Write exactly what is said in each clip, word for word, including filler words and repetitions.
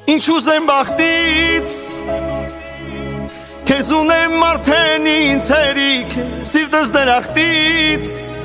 Ինչ ուզեմ բախտից Քեզ ունեմ արդեն ինձ հերիք Սիրտս դրախտից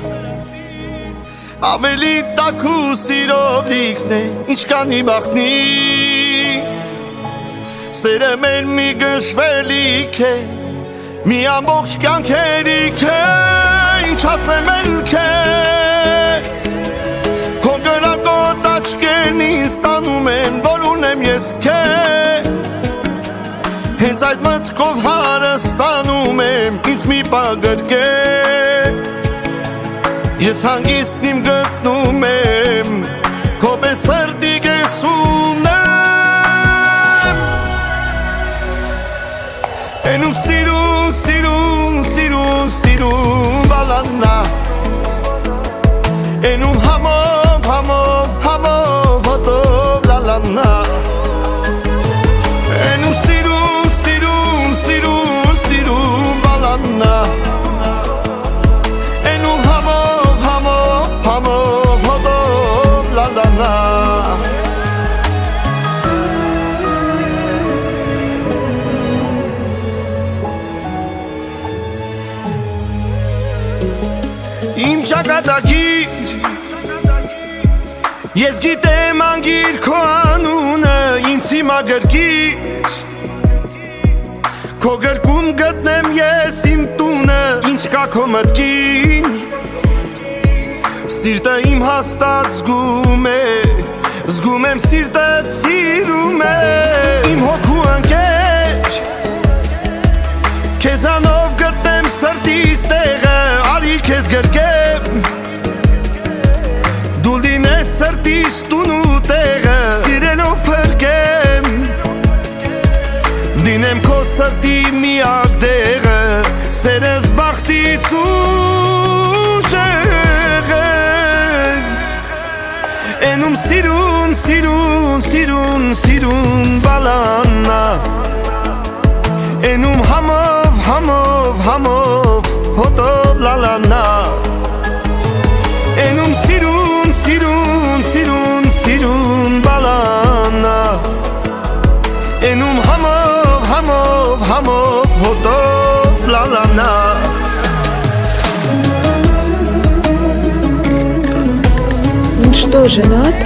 Ավելի տաք ու սիրով լիքն է Ինչ կանի բախտնից Սերը մեր մի գժվելիք է Մի ամբողջ կյանք հերիք է Ինչ ասեմ էլ քեզ Քո գրակոտ աչքերն ինձ տանում են Որ ունեմ ես քեզ Հենց այդ մտքով հարստանում եմ Ինձ մի պագրկես Ես հանգիստն իմ գտնում եմ Քո պես սրտի կես ունեմ Էնում սիրուն, սիրուն, սիրուն, սիրուն բալանա Էնում համով, համով, համով հոտով լալանա Էնում սիրուն, սիրուն, սիրուն, սիրուն բալանա Էնում համով, համով, համով հոտով լալանա Իմ ճակատագիր Ես գիտեմ անգիր քո անունը Ինձ հիմա գրկիր Քո գրկում գտնեմ ես իմ տունը Ինչ կա քո մտքին Սիրտը իմ հաստատ զգում է Զգում եմ սիրտդ սիրում է Իմ հոգու ընկեր Քեզանով գտնեմ սրտիս տեղը Արի քեզ գրկեմ Դու լինես սրտիս տունու տեղը Սիրելով փրկեմ Դինեմ քո սրտի միակ դեղը Սերս բախտից ուժեղ Էնում սիրուն, սիրուն, սիրուն, սիրուն բալանա Էնում համով, համով, համով հոտով լալանա Էնում սիրուն, սիրուն, սիրուն, սիրուն բալանա Էնում համով, համով, համով հոտով լալանա Он что, женат?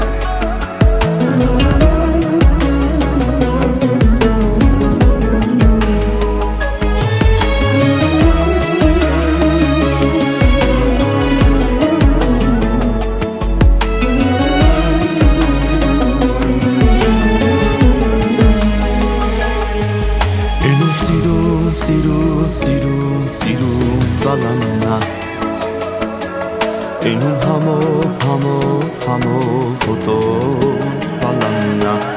Սիրուն, սիրուն, սիրուն բալանա Էնում համով, համով, համով հոտով բալանա